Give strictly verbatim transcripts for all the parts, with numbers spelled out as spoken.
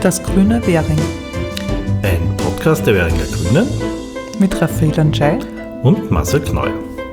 Das grüne Währing. Ein Podcast der Währinger Grünen mit Raphael Anjay und Marcel Kneuer.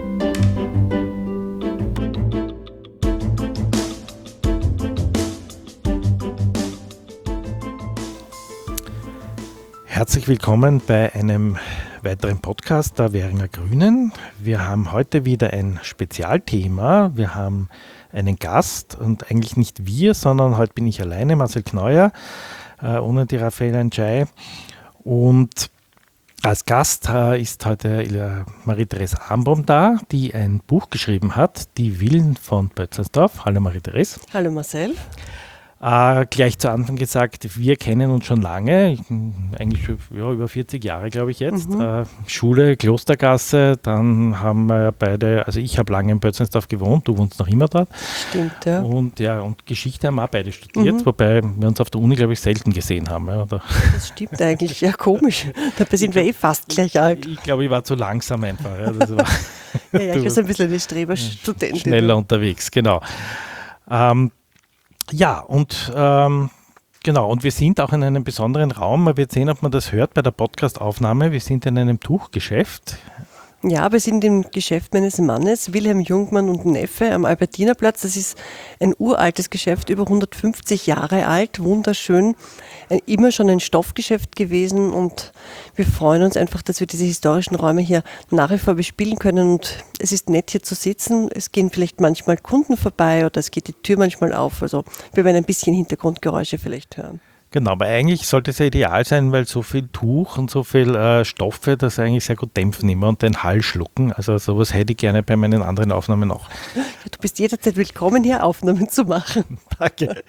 Herzlich willkommen bei einem weiteren Podcast der Währinger Grünen. Wir haben heute wieder ein Spezialthema. Wir haben einen Gast und eigentlich nicht wir, sondern heute bin ich alleine, Marcel Kneuer, äh, ohne die Raphael Anjay. Und als Gast äh, ist heute äh, Marie-Therese Armbrong da, die ein Buch geschrieben hat, Die Villen von Bötzelsdorf. Hallo Marie-Therese. Hallo Marcel. Äh, gleich zu Anfang gesagt, wir kennen uns schon lange, eigentlich ja, über vierzig Jahre, glaube ich jetzt. Mhm. Äh, Schule, Klostergasse, dann haben wir beide, also ich habe lange in Bötzelsdorf gewohnt, du wohnst noch immer dort. Stimmt, ja. Und ja, und Geschichte haben wir auch beide studiert, mhm. wobei wir uns auf der Uni, glaube ich, selten gesehen haben. Ja, oder? Das stimmt eigentlich, ja komisch. Dabei sind wir eh fast gleich alt. Ich glaube, ich war zu langsam einfach. Ja, das war ja, ja, ich war so ein bisschen eine Streberstudentin. Schneller unterwegs, genau. Ähm, Ja, und ähm, genau, und wir sind auch in einem besonderen Raum. Man wird sehen, ob man das hört bei der Podcast-Aufnahme. Wir sind in einem Tuchgeschäft. Ja, wir sind im Geschäft meines Mannes, Wilhelm Jungmann und Neffe am Albertinerplatz. Das ist ein uraltes Geschäft, über hundertfünfzig Jahre alt, wunderschön. Ein, immer schon ein Stoffgeschäft gewesen und wir freuen uns einfach, dass wir diese historischen Räume hier nach wie vor bespielen können. Und es ist nett, hier zu sitzen. Es gehen vielleicht manchmal Kunden vorbei oder es geht die Tür manchmal auf. Also wir werden ein bisschen Hintergrundgeräusche vielleicht hören. Genau, aber eigentlich sollte es ja ideal sein, weil so viel Tuch und so viel äh, Stoffe, das eigentlich sehr gut dämpfen immer und den Hall schlucken. Also sowas hätte ich gerne bei meinen anderen Aufnahmen auch. Ja, du bist jederzeit willkommen, hier Aufnahmen zu machen. Danke.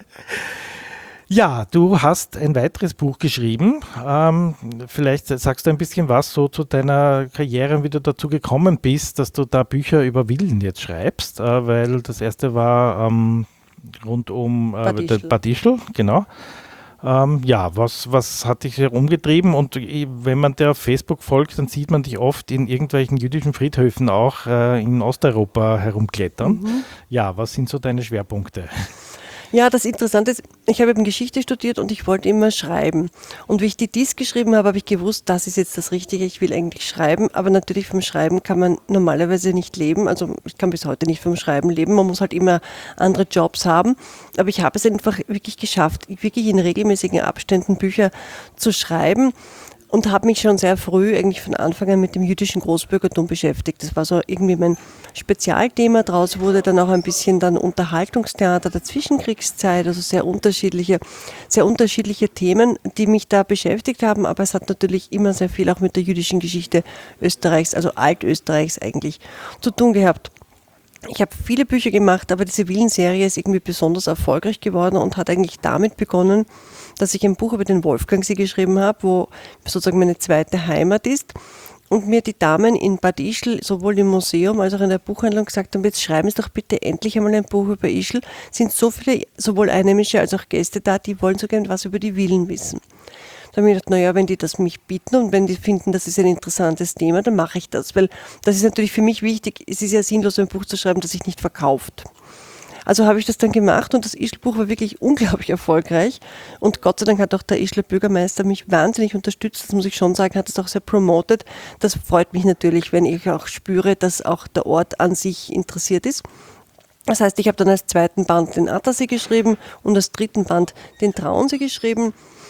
Ja, du hast ein weiteres Buch geschrieben. Ähm, vielleicht sagst du ein bisschen was so zu deiner Karriere und wie du dazu gekommen bist, dass du da Bücher über Villen jetzt schreibst, äh, weil das erste war ähm, rund um äh, Bad, Bad Ischl, genau. Ähm, ja, was, was hat dich herumgetrieben? Und wenn man dir auf Facebook folgt, dann sieht man dich oft in irgendwelchen jüdischen Friedhöfen auch äh, in Osteuropa herumklettern. Mhm. Ja, was sind so deine Schwerpunkte? Ja, das Interessante ist, ich habe eben Geschichte studiert und ich wollte immer schreiben. Und wie ich die Dies geschrieben habe, habe ich gewusst, das ist jetzt das Richtige, ich will eigentlich schreiben. Aber natürlich vom Schreiben kann man normalerweise nicht leben. Also ich kann bis heute nicht vom Schreiben leben. Man muss halt immer andere Jobs haben. Aber ich habe es einfach wirklich geschafft, wirklich in regelmäßigen Abständen Bücher zu schreiben. Und habe mich schon sehr früh, eigentlich von Anfang an, mit dem jüdischen Großbürgertum beschäftigt. Das war so irgendwie mein Spezialthema. Daraus wurde dann auch ein bisschen dann Unterhaltungstheater der Zwischenkriegszeit, also sehr unterschiedliche, sehr unterschiedliche Themen, die mich da beschäftigt haben. Aber es hat natürlich immer sehr viel auch mit der jüdischen Geschichte Österreichs, also Altösterreichs eigentlich, zu tun gehabt. Ich habe viele Bücher gemacht, aber diese Villen-Serie ist irgendwie besonders erfolgreich geworden und hat eigentlich damit begonnen, dass ich ein Buch über den Wolfgangsee geschrieben habe, wo sozusagen meine zweite Heimat ist. Und mir die Damen in Bad Ischl, sowohl im Museum als auch in der Buchhandlung gesagt haben, jetzt schreiben Sie doch bitte endlich einmal ein Buch über Ischl. Es sind so viele, sowohl Einheimische als auch Gäste da, die wollen so gerne was über die Villen wissen. Da habe ich gedacht, naja, wenn die das mich bieten und wenn die finden, das ist ein interessantes Thema, dann mache ich das. Weil das ist natürlich für mich wichtig, es ist ja sinnlos, ein Buch zu schreiben, das sich nicht verkauft. Also habe ich das dann gemacht und das Ischl-Buch war wirklich unglaublich erfolgreich. Und Gott sei Dank hat auch der Ischler Bürgermeister mich wahnsinnig unterstützt. Das muss ich schon sagen, hat es auch sehr promotet. Das freut mich natürlich, wenn ich auch spüre, dass auch der Ort an sich interessiert ist. Das heißt, ich habe dann als zweiten Band den Attersee geschrieben und als dritten Band den Traunsee geschrieben.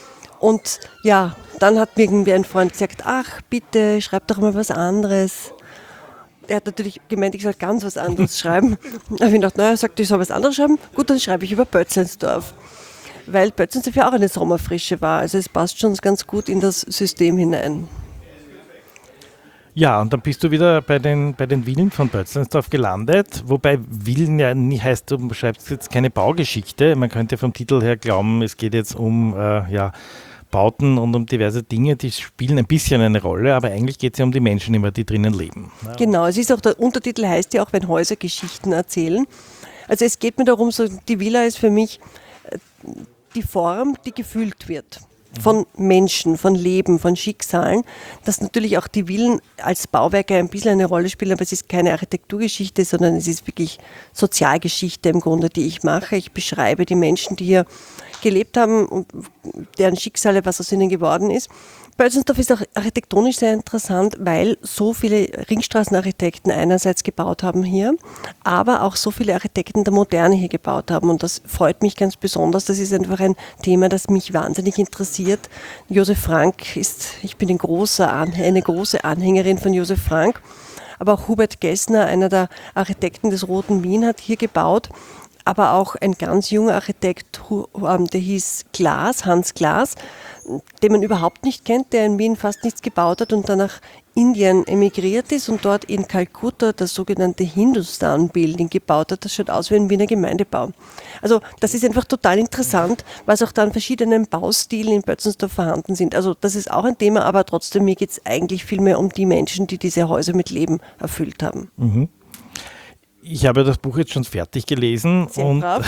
Und ja, dann hat mir irgendwie ein Freund gesagt, ach bitte, schreib doch mal was anderes. Er hat natürlich gemeint, ich soll ganz was anderes schreiben. Da habe ich gedacht, naja, er sagt, ich soll was anderes schreiben. Gut, dann schreibe ich über Bötzelsdorf. Weil Bötzelsdorf ja auch eine Sommerfrische war. Also es passt schon ganz gut in das System hinein. Ja, und dann bist du wieder bei den, bei den Villen von Bötzelsdorf gelandet, wobei Villen ja nie heißt, du schreibst jetzt keine Baugeschichte. Man könnte vom Titel her glauben, es geht jetzt um äh, ja, Bauten und um diverse Dinge, die spielen ein bisschen eine Rolle, aber eigentlich geht es ja um die Menschen immer, die drinnen leben. Ja. Genau, es ist auch, der Untertitel heißt ja auch, wenn Häuser Geschichten erzählen. Also es geht mir darum, so die Villa ist für mich die Form, die gefühlt wird. von Menschen, von Leben, von Schicksalen, dass natürlich auch die Villen als Bauwerke ein bisschen eine Rolle spielen, aber es ist keine Architekturgeschichte, sondern es ist wirklich Sozialgeschichte im Grunde, die ich mache. Ich beschreibe die Menschen, die hier gelebt haben und deren Schicksale, was aus ihnen geworden ist. Bölzensdorf ist auch architektonisch sehr interessant, weil so viele Ringstraßenarchitekten einerseits gebaut haben hier, aber auch so viele Architekten der Moderne hier gebaut haben. Und das freut mich ganz besonders. Das ist einfach ein Thema, das mich wahnsinnig interessiert. Josef Frank ist, ich bin ein großer, eine große Anhängerin von Josef Frank, aber auch Hubert Gessner, einer der Architekten des Roten Wien, hat hier gebaut. Aber auch ein ganz junger Architekt, der hieß Glas, Hans Glas, den man überhaupt nicht kennt, der in Wien fast nichts gebaut hat und dann nach Indien emigriert ist und dort in Kalkutta das sogenannte Hindustan-Building gebaut hat. Das schaut aus wie ein Wiener Gemeindebau. Also das ist einfach total interessant, was auch dann verschiedenen Baustilen in Bötzensdorf vorhanden sind. Also das ist auch ein Thema, aber trotzdem, mir geht es eigentlich viel mehr um die Menschen, die diese Häuser mit Leben erfüllt haben. Mhm. Ich habe das Buch jetzt schon fertig gelesen. Sehr und, brav.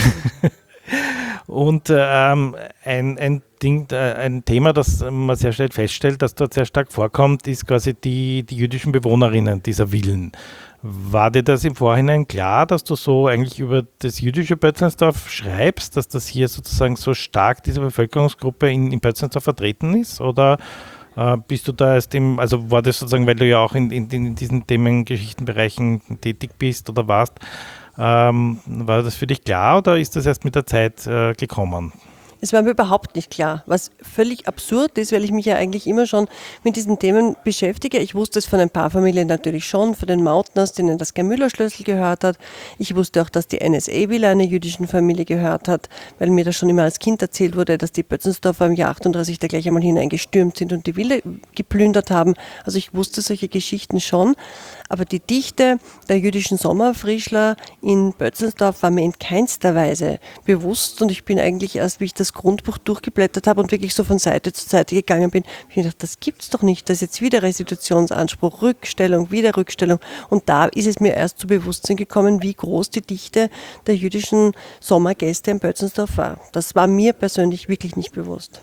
und ähm, ein, ein Ding, ein Thema, das man sehr schnell feststellt, das dort sehr stark vorkommt, ist quasi die, die jüdischen Bewohnerinnen dieser Villen. War dir das im Vorhinein klar, dass du so eigentlich über das jüdische Bötzensdorf schreibst, dass das hier sozusagen so stark diese Bevölkerungsgruppe in, in Bötzensdorf vertreten ist? Oder äh, bist du da erst im, also war das sozusagen, weil du ja auch in, in, in diesen Themen, Geschichtenbereichen tätig bist oder warst, ähm, war das für dich klar oder ist das erst mit der Zeit äh, gekommen? Es war mir überhaupt nicht klar, was völlig absurd ist, weil ich mich ja eigentlich immer schon mit diesen Themen beschäftige. Ich wusste es von ein paar Familien natürlich schon, von den Mautners, denen das Gern-Müller-Schlössl gehört hat. Ich wusste auch, dass die N S A-Villa einer jüdischen Familie gehört hat, weil mir das schon immer als Kind erzählt wurde, dass die Bötzensdorfer im Jahr achtunddreißig da gleich einmal hineingestürmt sind und die Villa geplündert haben. Also ich wusste solche Geschichten schon. Aber die Dichte der jüdischen Sommerfrischler in Bötzensdorf war mir in keinster Weise bewusst und ich bin eigentlich erst, wie ich das Grundbuch durchgeblättert habe und wirklich so von Seite zu Seite gegangen bin, habe ich gedacht, das gibt's doch nicht, das ist jetzt wieder Restitutionsanspruch, Rückstellung, wieder Rückstellung und da ist es mir erst zu Bewusstsein gekommen, wie groß die Dichte der jüdischen Sommergäste in Bötzensdorf war. Das war mir persönlich wirklich nicht bewusst.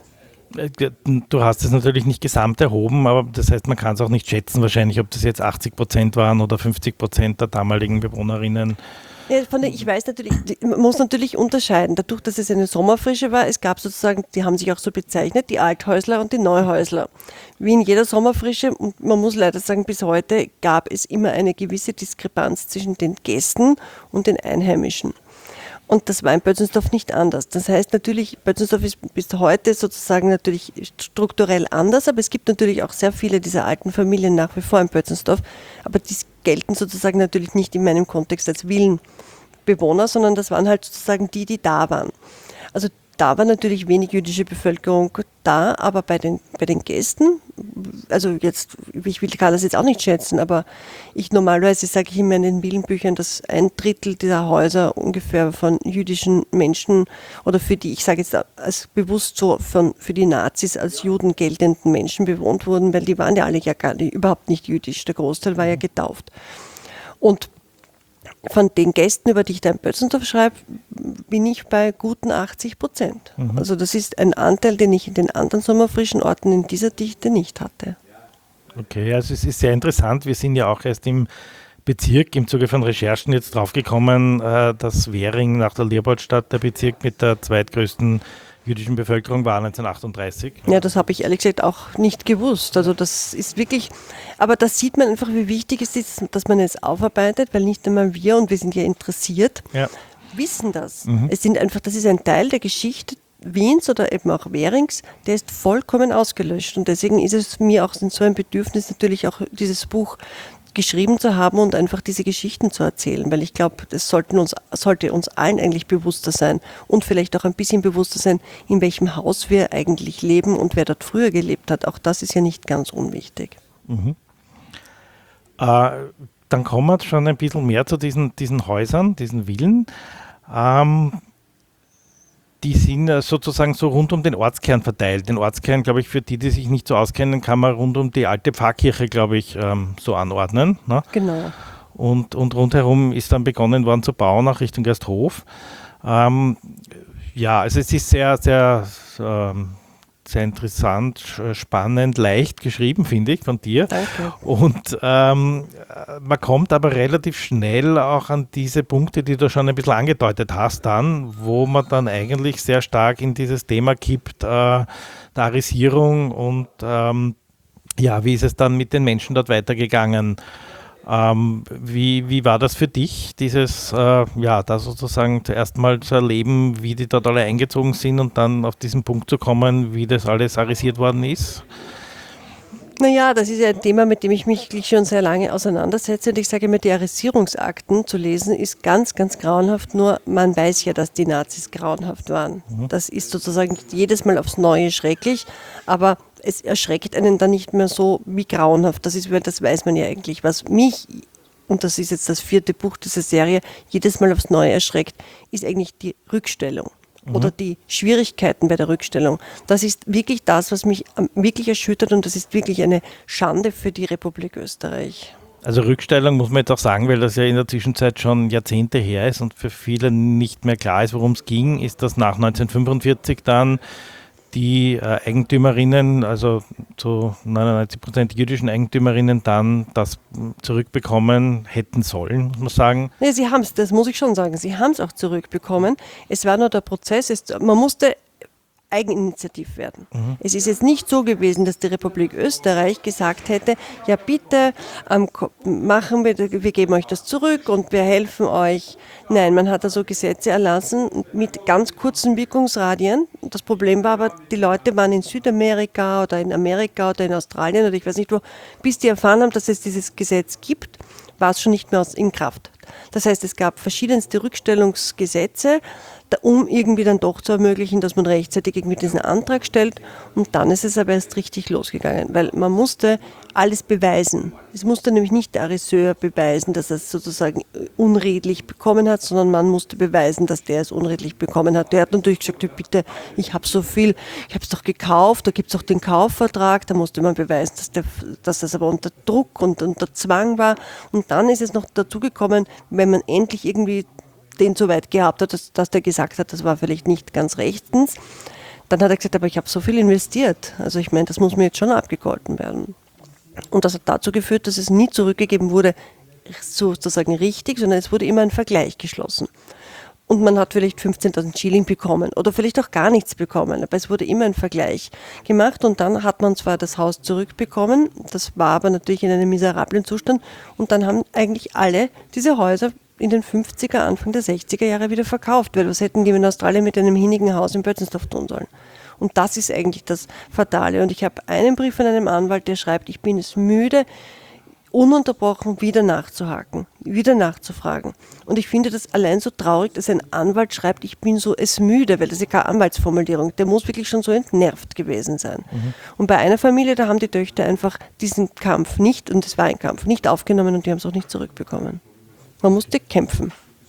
Du hast es natürlich nicht gesamt erhoben, aber das heißt, man kann es auch nicht schätzen wahrscheinlich, ob das jetzt achtzig Prozent waren oder fünfzig Prozent der damaligen Bewohnerinnen. Ja, von der, ich weiß natürlich, man muss natürlich unterscheiden, dadurch, dass es eine Sommerfrische war, es gab sozusagen, die haben sich auch so bezeichnet, die Althäusler und die Neuhäusler. Wie in jeder Sommerfrische, und man muss leider sagen, bis heute gab es immer eine gewisse Diskrepanz zwischen den Gästen und den Einheimischen. Und das war in Bötzensdorf nicht anders. Das heißt natürlich, Bötzensdorf ist bis heute sozusagen natürlich strukturell anders, aber es gibt natürlich auch sehr viele dieser alten Familien nach wie vor in Bötzensdorf, aber die gelten sozusagen natürlich nicht in meinem Kontext als Villenbewohner, sondern das waren halt sozusagen die, die da waren. Also da war natürlich wenig jüdische Bevölkerung da, aber bei den, bei den Gästen, also jetzt, ich will, kann das jetzt auch nicht schätzen, aber ich normalerweise sage ich immer in den Villenbüchern, dass ein Drittel dieser Häuser ungefähr von jüdischen Menschen oder für die, ich sage jetzt als bewusst so, von, für die Nazis als Juden geltenden Menschen bewohnt wurden, weil die waren ja alle ja gar nicht, überhaupt nicht jüdisch, der Großteil war ja getauft. Und von den Gästen, über die ich da in Bötzensdorf schreibe, bin ich bei guten achtzig Prozent. Mhm. Also das ist ein Anteil, den ich in den anderen sommerfrischen Orten in dieser Dichte nicht hatte. Okay, also es ist sehr interessant. Wir sind ja auch erst im Bezirk im Zuge von Recherchen jetzt draufgekommen, dass Währing nach der Leopoldstadt der Bezirk mit der zweitgrößten jüdischen Bevölkerung war neunzehnhundertachtunddreißig. Ja, das habe ich ehrlich gesagt auch nicht gewusst. Also das ist wirklich, aber da sieht man einfach, wie wichtig es ist, dass man es aufarbeitet, weil nicht einmal wir, und wir sind ja interessiert, ja. wissen das. Mhm. Es sind einfach, das ist ein Teil der Geschichte Wiens oder eben auch Währings, der ist vollkommen ausgelöscht. Und deswegen ist es mir auch so ein Bedürfnis, natürlich auch dieses Buch geschrieben zu haben und einfach diese Geschichten zu erzählen, weil ich glaube, das sollten uns, sollte uns allen eigentlich bewusster sein und vielleicht auch ein bisschen bewusster sein, in welchem Haus wir eigentlich leben und wer dort früher gelebt hat. Auch das ist ja nicht ganz unwichtig. Mhm. Äh, dann kommen wir schon ein bisschen mehr zu diesen, diesen Häusern, diesen Villen. Ähm, Die sind sozusagen so rund um den Ortskern verteilt. Den Ortskern, glaube ich, für die, die sich nicht so auskennen, kann man rund um die alte Pfarrkirche, glaube ich, ähm, so anordnen. Ne? Genau. Und, und rundherum ist dann begonnen worden zu bauen, auch Richtung Gersthof. Ähm, ja, also es ist sehr, sehr ähm, sehr interessant, spannend, leicht geschrieben, finde ich, von dir. Danke. Und ähm, man kommt aber relativ schnell auch an diese Punkte, die du schon ein bisschen angedeutet hast dann, wo man dann eigentlich sehr stark in dieses Thema kippt, äh, der Arisierung und ähm, ja, wie ist es dann mit den Menschen dort weitergegangen? Ähm, wie, wie war das für dich, dieses, äh, ja, da sozusagen zuerst mal zu erleben, wie die dort alle eingezogen sind und dann auf diesen Punkt zu kommen, wie das alles arisiert worden ist? Naja, das ist ja ein Thema, mit dem ich mich wirklich schon sehr lange auseinandersetze. Und ich sage immer, die Arisierungsakten zu lesen ist ganz, ganz grauenhaft. Nur man weiß ja, dass die Nazis grauenhaft waren. Mhm. Das ist sozusagen jedes Mal aufs Neue schrecklich. Aber es erschreckt einen dann nicht mehr so wie grauenhaft. Das ist, das weiß man ja eigentlich. Was mich, und das ist jetzt das vierte Buch dieser Serie, jedes Mal aufs Neue erschreckt, ist eigentlich die Rückstellung. Oder die Schwierigkeiten bei der Rückstellung. Das ist wirklich das, was mich wirklich erschüttert und das ist wirklich eine Schande für die Republik Österreich. Also Rückstellung muss man jetzt auch sagen, weil das ja in der Zwischenzeit schon Jahrzehnte her ist und für viele nicht mehr klar ist, worum es ging, ist das nach neunzehnhundertfünfundvierzig dann die äh, Eigentümerinnen, also zu neunundneunzig Prozent jüdischen Eigentümerinnen dann das zurückbekommen hätten sollen, muss man sagen. Ja, sie haben es, das muss ich schon sagen, sie haben es auch zurückbekommen. Es war nur der Prozess, es, man musste eigeninitiativ werden. Mhm. Es ist jetzt nicht so gewesen, dass die Republik Österreich gesagt hätte, ja bitte ähm, machen wir, wir geben euch das zurück und wir helfen euch. Nein, man hat also Gesetze erlassen mit ganz kurzen Wirkungsradien. Das Problem war aber, die Leute waren in Südamerika oder in Amerika oder in Australien oder ich weiß nicht wo, bis die erfahren haben, dass es dieses Gesetz gibt, war es schon nicht mehr in Kraft. Das heißt, es gab verschiedenste Rückstellungsgesetze, um irgendwie dann doch zu ermöglichen, dass man rechtzeitig irgendwie diesen Antrag stellt. Und dann ist es aber erst richtig losgegangen, weil man musste alles beweisen. Es musste nämlich nicht der Ariseur beweisen, dass er es sozusagen unredlich bekommen hat, sondern man musste beweisen, dass der es unredlich bekommen hat. Der hat natürlich gesagt, bitte, ich habe so viel, ich habe es doch gekauft, da gibt es auch den Kaufvertrag, da musste man beweisen, dass, der, dass das aber unter Druck und unter Zwang war. Und dann ist es noch dazu gekommen, wenn man endlich irgendwie den so weit gehabt hat, dass, dass der gesagt hat, das war vielleicht nicht ganz rechtens, dann hat er gesagt, aber ich habe so viel investiert. Also ich meine, das muss mir jetzt schon abgegolten werden. Und das hat dazu geführt, dass es nie zurückgegeben wurde, sozusagen richtig, sondern es wurde immer ein Vergleich geschlossen. Und man hat vielleicht fünfzehntausend Schilling bekommen oder vielleicht auch gar nichts bekommen, aber es wurde immer ein Vergleich gemacht und dann hat man zwar das Haus zurückbekommen, das war aber natürlich in einem miserablen Zustand und dann haben eigentlich alle diese Häuser in den fünfziger, Anfang der sechziger Jahre wieder verkauft, weil was hätten die in Australien mit einem hinnigen Haus in Bötzensdorf tun sollen? Und das ist eigentlich das Fatale. Und ich habe einen Brief von einem Anwalt, der schreibt, ich bin es müde, ununterbrochen wieder nachzuhaken, wieder nachzufragen. Und ich finde das allein so traurig, dass ein Anwalt schreibt, ich bin so es müde, weil das ist ja keine Anwaltsformulierung. Der muss wirklich schon so entnervt gewesen sein. Mhm. Und bei einer Familie, da haben die Töchter einfach diesen Kampf nicht, und es war ein Kampf, nicht aufgenommen und die haben es auch nicht zurückbekommen. Man musste kämpfen.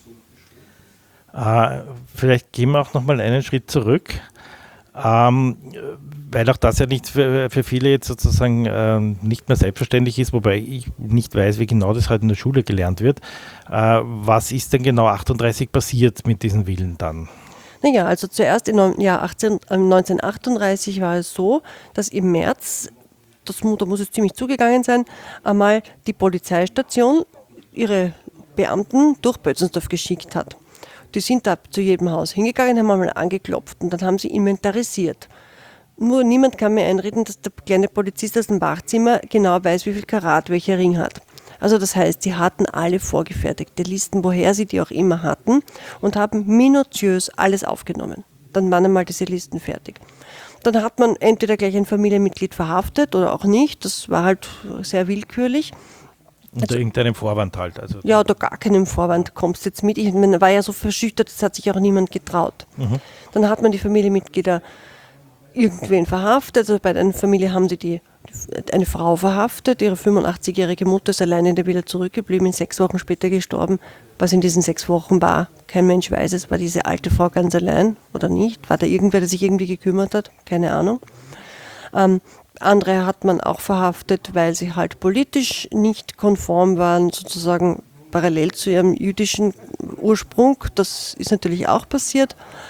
Äh, vielleicht gehen wir auch nochmal einen Schritt zurück, ähm, weil auch das ja nicht für, für viele jetzt sozusagen äh, nicht mehr selbstverständlich ist, wobei ich nicht weiß, wie genau das halt in der Schule gelernt wird. Äh, was ist denn genau achtunddreißig passiert mit diesen Villen dann? Naja, also zuerst im Jahr achtzehn, neunzehnhundertachtunddreißig war es so, dass im März, das, da muss es ziemlich zugegangen sein, einmal die Polizeistation ihre Beamten durch Bötzensdorf geschickt hat. Die sind da zu jedem Haus hingegangen, haben einmal angeklopft und dann haben sie inventarisiert. Nur niemand kann mir einreden, dass der kleine Polizist aus dem Wachzimmer genau weiß, wie viel Karat welcher Ring hat. Also das heißt, sie hatten alle vorgefertigte Listen, woher sie die auch immer hatten und haben minutiös alles aufgenommen. Dann waren einmal diese Listen fertig. Dann hat man entweder gleich ein Familienmitglied verhaftet oder auch nicht, das war halt sehr willkürlich. Unter also, irgendeinem Vorwand halt. Also ja, unter gar keinem Vorwand kommst du jetzt mit. Ich meine, war ja so verschüchtert, das hat sich auch niemand getraut. Mhm. Dann hat man die Familienmitglieder irgendwen verhaftet. Also bei einer Familie haben sie die, eine Frau verhaftet. Ihre fünfundachtzigjährige Mutter ist allein in der Villa zurückgeblieben, ist sechs Wochen später gestorben. Was in diesen sechs Wochen war, kein Mensch weiß es. War diese alte Frau ganz allein oder nicht? War da irgendwer, der sich irgendwie gekümmert hat? Keine Ahnung. Ähm, Andere hat man auch verhaftet, weil sie halt politisch nicht konform waren, sozusagen parallel zu ihrem jüdischen Ursprung. Das ist natürlich auch passiert.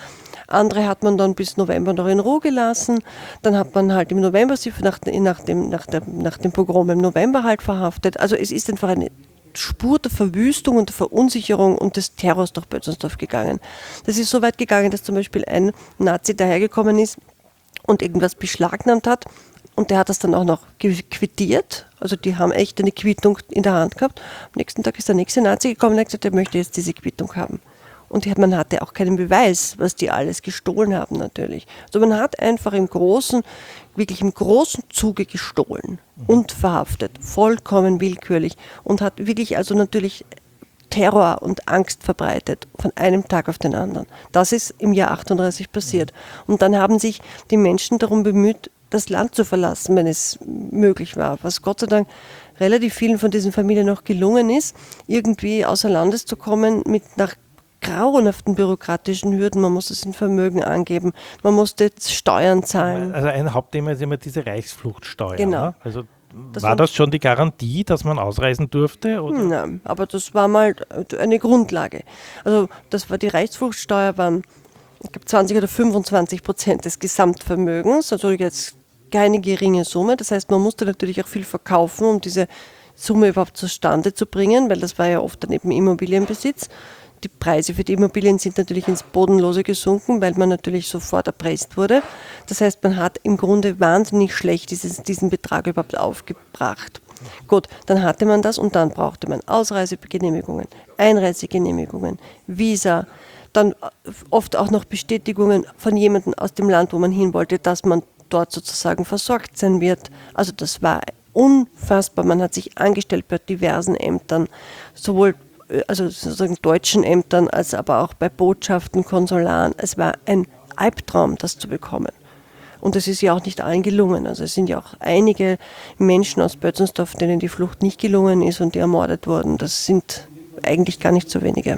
Andere hat man dann bis November noch in Ruhe gelassen. Dann hat man halt im November sie nach, nach, dem, nach, der, nach dem Pogrom im November halt verhaftet. Also es ist einfach eine Spur der Verwüstung und der Verunsicherung und des Terrors durch Bötzensdorf gegangen. Das ist so weit gegangen, dass zum Beispiel ein Nazi dahergekommen ist und irgendwas beschlagnahmt hat und der hat das dann auch noch quittiert. Also die haben echt eine Quittung in der Hand gehabt. Am nächsten Tag ist der nächste Nazi gekommen und hat gesagt, er möchte jetzt diese Quittung haben. Und man hatte auch keinen Beweis, was die alles gestohlen haben natürlich. Also man hat einfach im großen, wirklich im großen Zuge gestohlen und verhaftet, vollkommen willkürlich und hat wirklich also natürlich Terror und Angst verbreitet von einem Tag auf den anderen. Das ist im Jahr achtunddreißig passiert. Und dann haben sich die Menschen darum bemüht, das Land zu verlassen, wenn es möglich war, was Gott sei Dank relativ vielen von diesen Familien noch gelungen ist, irgendwie außer Landes zu kommen mit nach grauenhaften bürokratischen Hürden. Man musste sein Vermögen angeben, man musste Steuern zahlen. Also ein Hauptthema ist immer diese Reichsfluchtsteuer. Genau. Ne? Also das war das schon die Garantie, dass man ausreisen durfte? Oder? Nein, aber das war mal eine Grundlage. Also das war die Reichsfluchtsteuer, waren ich glaube zwanzig oder fünfundzwanzig Prozent des Gesamtvermögens, also jetzt keine geringe Summe. Das heißt, man musste natürlich auch viel verkaufen, um diese Summe überhaupt zustande zu bringen, weil das war ja oft dann eben Immobilienbesitz. Die Preise für die Immobilien sind natürlich ins Bodenlose gesunken, weil man natürlich sofort erpresst wurde. Das heißt, man hat im Grunde wahnsinnig schlecht dieses, diesen Betrag überhaupt aufgebracht. Gut, dann hatte man das und dann brauchte man Ausreisegenehmigungen, Einreisegenehmigungen, Visa, dann oft auch noch Bestätigungen von jemandem aus dem Land, wo man hin wollte, dass man dort sozusagen versorgt sein wird. Also das war unfassbar. Man hat sich angestellt bei diversen Ämtern, sowohl also sozusagen deutschen Ämtern, als aber auch bei Botschaften, Konsularen. Es war ein Albtraum, das zu bekommen. Und es ist ja auch nicht allen gelungen. Also es sind ja auch einige Menschen aus Bötzensdorf, denen die Flucht nicht gelungen ist und die ermordet wurden. Das sind eigentlich gar nicht so wenige.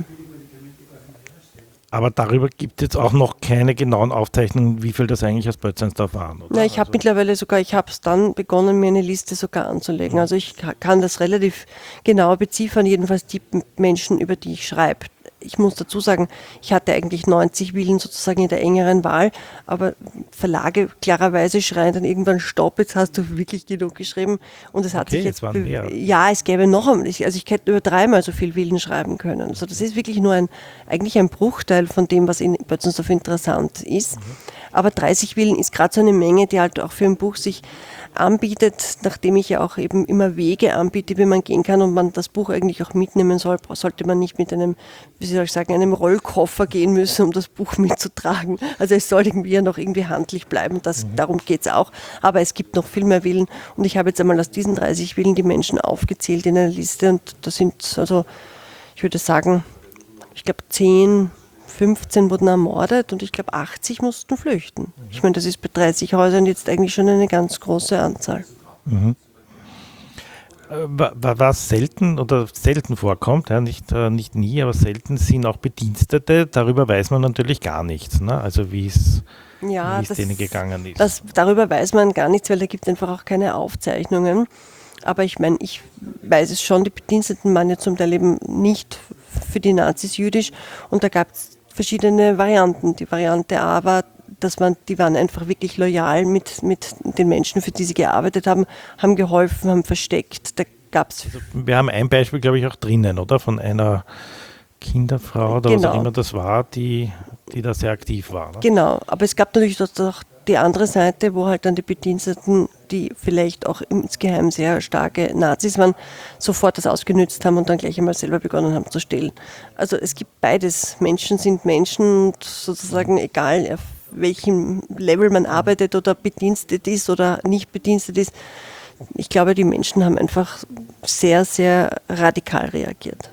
Aber darüber gibt es jetzt auch noch keine genauen Aufzeichnungen, wie viel das eigentlich aus Bötzensdorf waren. Oder? Na, ich habe also mittlerweile sogar, ich habe es dann begonnen, mir eine Liste sogar anzulegen. Also ich kann das relativ genau beziffern, jedenfalls die Menschen, über die ich schreibe. Ich muss dazu sagen, ich hatte eigentlich neunzig Villen sozusagen in der engeren Wahl, aber Verlage klarerweise schreien dann irgendwann Stopp, jetzt hast du wirklich genug geschrieben. Und es hat okay, sich jetzt, waren mehr. ja, es gäbe noch, also ich hätte über dreimal so viel Villen schreiben können. Also das ist wirklich nur ein, eigentlich ein Bruchteil von dem, was in Bötzensdorf interessant ist. Mhm. Aber dreißig Villen ist gerade so eine Menge, die halt auch für ein Buch sich anbietet, nachdem ich ja auch eben immer Wege anbiete, wie man gehen kann und man das Buch eigentlich auch mitnehmen soll, sollte man nicht mit einem, wie soll ich sagen, einem Rollkoffer gehen müssen, um das Buch mitzutragen. Also es soll irgendwie ja noch irgendwie handlich bleiben, das, mhm. darum geht es auch. Aber es gibt noch viel mehr Villen und ich habe jetzt einmal aus diesen dreißig Villen die Menschen aufgezählt in einer Liste und da sind also, ich würde sagen, ich glaube zehn, fünfzehn wurden ermordet und ich glaube achtzig mussten flüchten. Ich meine, das ist bei dreißig Häusern jetzt eigentlich schon eine ganz große Anzahl. Mhm. Was selten oder selten vorkommt, ja, nicht, nicht nie, aber selten sind auch Bedienstete, darüber weiß man natürlich gar nichts, ne? Also wie es ja, wie es das, denen gegangen ist. Das, darüber weiß man gar nichts, weil da gibt es einfach auch keine Aufzeichnungen. Aber ich meine, ich weiß es schon, die Bediensteten waren ja zum Teil eben nicht für die Nazis jüdisch und da gab es verschiedene Varianten. Die Variante A war, dass man, die waren einfach wirklich loyal mit, mit den Menschen, für die sie gearbeitet haben, haben geholfen, haben versteckt. Da gab's also wir haben ein Beispiel, glaube ich, auch drinnen, oder? Von einer Kinderfrau oder genau. was auch immer das war, die, die da sehr aktiv war. Ne? Genau, aber es gab natürlich auch die andere Seite, wo halt dann die Bediensteten, die vielleicht auch insgeheim sehr starke Nazis waren, sofort das ausgenützt haben und dann gleich einmal selber begonnen haben zu stehlen. Also es gibt beides. Menschen sind Menschen und sozusagen egal, auf welchem Level man arbeitet oder bedienstet ist oder nicht bedienstet ist, ich glaube, die Menschen haben einfach sehr, sehr radikal reagiert.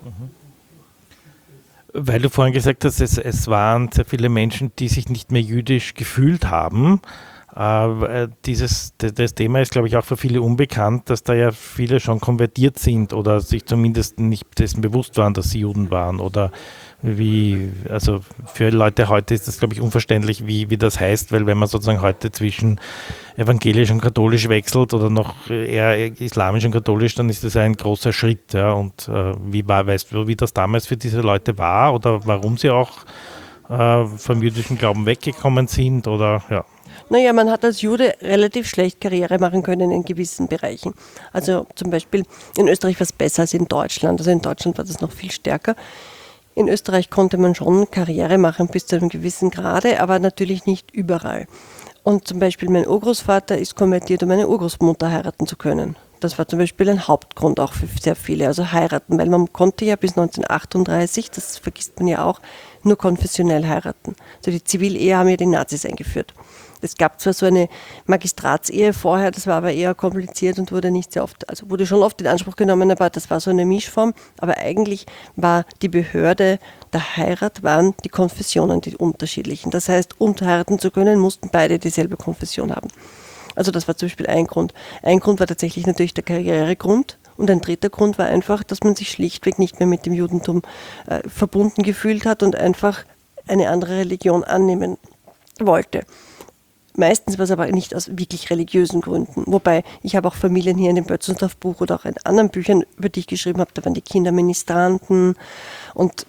Weil du vorhin gesagt hast, es, es waren sehr viele Menschen, die sich nicht mehr jüdisch gefühlt haben. Äh, dieses, das Thema ist, glaube ich, auch für viele unbekannt, dass da ja viele schon konvertiert sind oder sich zumindest nicht dessen bewusst waren, dass sie Juden waren. Oder wie, also für Leute heute ist das, glaube ich, unverständlich, wie, wie das heißt, weil wenn man sozusagen heute zwischen evangelisch und katholisch wechselt oder noch eher islamisch und katholisch, dann ist das ein großer Schritt. Ja. Und äh, wie war, weißt du, wie das damals für diese Leute war oder warum sie auch äh, vom jüdischen Glauben weggekommen sind oder ja. Naja, man hat als Jude relativ schlecht Karriere machen können in gewissen Bereichen. Also zum Beispiel in Österreich war es besser als in Deutschland. Also in Deutschland war das noch viel stärker. In Österreich konnte man schon Karriere machen bis zu einem gewissen Grade, aber natürlich nicht überall. Und zum Beispiel mein Urgroßvater ist konvertiert, um meine Urgroßmutter heiraten zu können. Das war zum Beispiel ein Hauptgrund auch für sehr viele, also heiraten, weil man konnte ja bis neunzehnhundertachtunddreißig, das vergisst man ja auch, nur konfessionell heiraten. Also die Zivilehe haben ja die Nazis eingeführt. Es gab zwar so eine Magistratsehe vorher, das war aber eher kompliziert und wurde nicht sehr oft, also wurde schon oft in Anspruch genommen, aber das war so eine Mischform. Aber eigentlich war die Behörde der Heirat, waren die Konfessionen, die unterschiedlichen. Das heißt, um heiraten zu können, mussten beide dieselbe Konfession haben. Also das war zum Beispiel ein Grund. Ein Grund war tatsächlich natürlich der Karrieregrund. Und ein dritter Grund war einfach, dass man sich schlichtweg nicht mehr mit dem Judentum äh, verbunden gefühlt hat und einfach eine andere Religion annehmen wollte. Meistens war es aber nicht aus wirklich religiösen Gründen. Wobei, ich habe auch Familien hier in dem Bötzensdorf-Buch oder auch in anderen Büchern, über die ich geschrieben habe, da waren die Kinder Ministranten. Und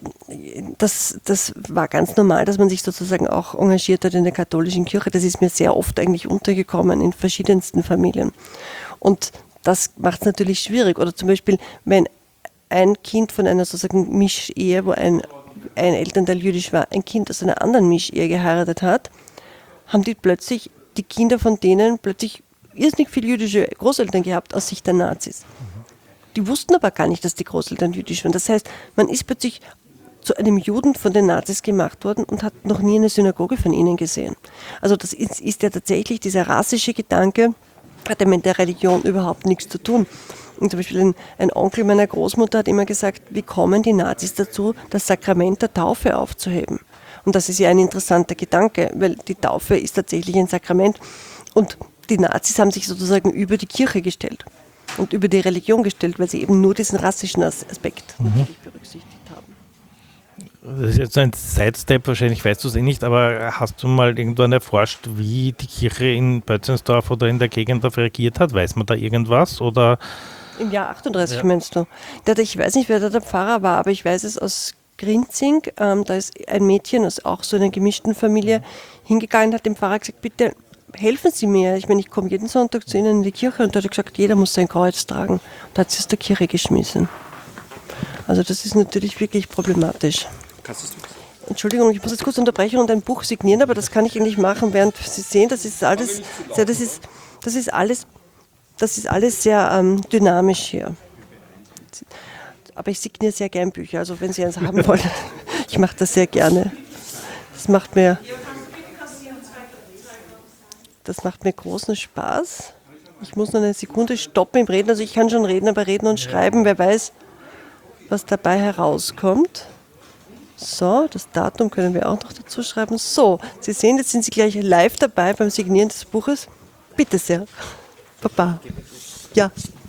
das, das war ganz normal, dass man sich sozusagen auch engagiert hat in der katholischen Kirche. Das ist mir sehr oft eigentlich untergekommen in verschiedensten Familien. Und das macht es natürlich schwierig. Oder zum Beispiel, wenn ein Kind von einer sozusagen Mischehe, wo ein, ein Elternteil jüdisch war, ein Kind aus einer anderen Mischehe geheiratet hat, haben die plötzlich, die Kinder von denen, plötzlich irrsinnig viele jüdische Großeltern gehabt aus Sicht der Nazis. Die wussten aber gar nicht, dass die Großeltern jüdisch waren. Das heißt, man ist plötzlich zu einem Juden von den Nazis gemacht worden und hat noch nie eine Synagoge von ihnen gesehen. Also das ist, ist ja tatsächlich, dieser rassische Gedanke, hat ja mit der Religion überhaupt nichts zu tun. Und zum Beispiel ein, ein Onkel meiner Großmutter hat immer gesagt, wie kommen die Nazis dazu, das Sakrament der Taufe aufzuheben? Und das ist ja ein interessanter Gedanke, weil die Taufe ist tatsächlich ein Sakrament. Und die Nazis haben sich sozusagen über die Kirche gestellt und über die Religion gestellt, weil sie eben nur diesen rassischen Aspekt mhm. berücksichtigt haben. Das ist jetzt ein Sidestep, wahrscheinlich weißt du es eh nicht, aber hast du mal irgendwann erforscht, wie die Kirche in Bötzensdorf oder in der Gegend darauf reagiert hat? Weiß man da irgendwas? Oder? Im Jahr achtunddreißig ja. Meinst du? Der, ich weiß nicht, wer da der Pfarrer war, aber ich weiß es aus Grinzing, ähm, da ist ein Mädchen aus auch so einer gemischten Familie hingegangen, hat dem Pfarrer gesagt, bitte helfen Sie mir. Ich meine, ich komme jeden Sonntag zu Ihnen in die Kirche und da hat er gesagt, jeder muss sein Kreuz tragen. Und hat sie aus der Kirche geschmissen. Also das ist natürlich wirklich problematisch. Entschuldigung, ich muss jetzt kurz unterbrechen und ein Buch signieren, aber das kann ich eigentlich machen, während Sie sehen, das ist alles, das ist, das ist alles, das ist alles sehr ähm, dynamisch hier. Aber ich signiere sehr gern Bücher, also wenn Sie eins haben wollen, ich mache das sehr gerne. Das macht mir, das macht mir großen Spaß. Ich muss nur eine Sekunde stoppen im Reden, also ich kann schon reden, aber reden und schreiben, wer weiß, was dabei herauskommt. So, das Datum können wir auch noch dazu schreiben. So, Sie sehen, jetzt sind Sie gleich live dabei beim Signieren des Buches. Bitte sehr. Papa. Ja.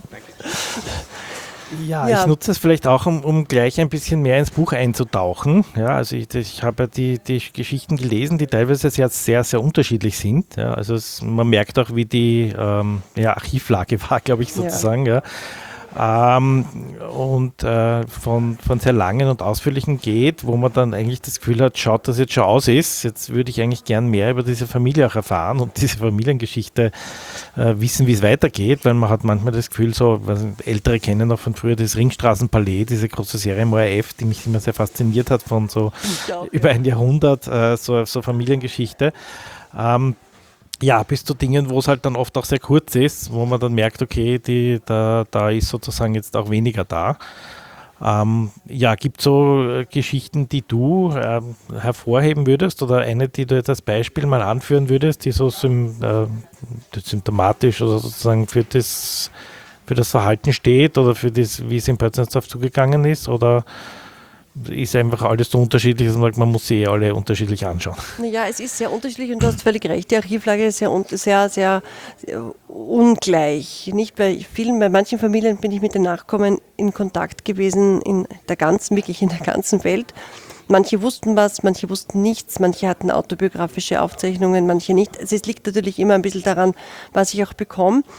Ja, ja, ich nutze es vielleicht auch, um, um gleich ein bisschen mehr ins Buch einzutauchen. Ja, also ich, ich habe ja die, die Geschichten gelesen, die teilweise sehr, sehr, sehr unterschiedlich sind. Ja, also es, man merkt auch, wie die ähm, ja, Archivlage war, glaube ich, sozusagen. Ja. Ja. Ähm, und äh, von, von sehr langen und ausführlichen geht, wo man dann eigentlich das Gefühl hat, schaut, dass jetzt schon aus ist. Jetzt würde ich eigentlich gern mehr über diese Familie auch erfahren und diese Familiengeschichte äh, wissen, wie es weitergeht, weil man hat manchmal das Gefühl, so was Ältere kennen noch von früher das Ringstraßenpalais, diese große Serie im O R F, die mich immer sehr fasziniert hat, von so auch, über ja. ein Jahrhundert, äh, so, so Familiengeschichte. Ähm, Ja, bis zu Dingen, wo es halt dann oft auch sehr kurz ist, wo man dann merkt, okay, die, da, da ist sozusagen jetzt auch weniger da. Ähm, ja, gibt es so äh, Geschichten, die du äh, hervorheben würdest oder eine, die du jetzt als Beispiel mal anführen würdest, die so sym, äh, symptomatisch oder sozusagen für das, für das Verhalten steht oder für das, wie es in Bötzensdorf zugegangen ist, oder ist einfach alles so unterschiedlich, dass man sagt, man muss sie eh alle unterschiedlich anschauen? Ja, es ist sehr unterschiedlich und du hast völlig recht. Die Archivlage ist sehr, sehr, sehr, sehr ungleich. Nicht bei vielen, bei manchen Familien bin ich mit den Nachkommen in Kontakt gewesen, in der ganzen, wirklich in der ganzen Welt. Manche wussten was, manche wussten nichts, manche hatten autobiografische Aufzeichnungen, manche nicht. Also es liegt natürlich immer ein bisschen daran, was ich auch bekomme.